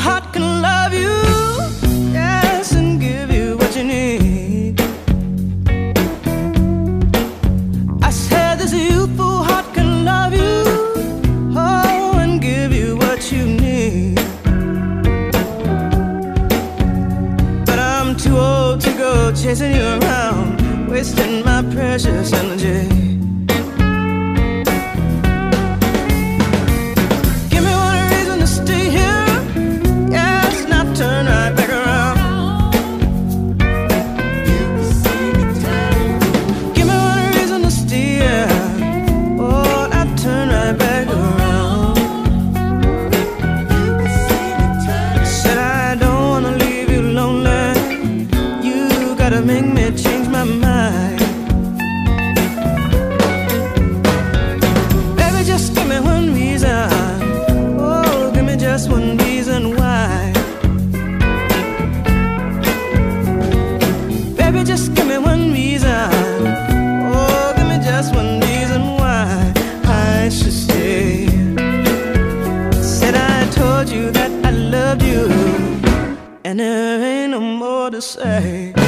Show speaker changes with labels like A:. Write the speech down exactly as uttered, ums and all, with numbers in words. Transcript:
A: heart can love you, yes, and give you what you need. I said this youthful heart can love you, oh, and give you what you need. But I'm too old to go chasing you around, wasting my precious energy. Turn right back around. Give me one reason to stay. Oh, I turn right back around. Said I don't wanna leave you lonely. You gotta make me change my mind. Baby, just give me one reason. Oh, give me just one reason why. Just give me one reason, oh, give me just one reason why I should stay. Said I told you that I loved you, and there ain't no more to say.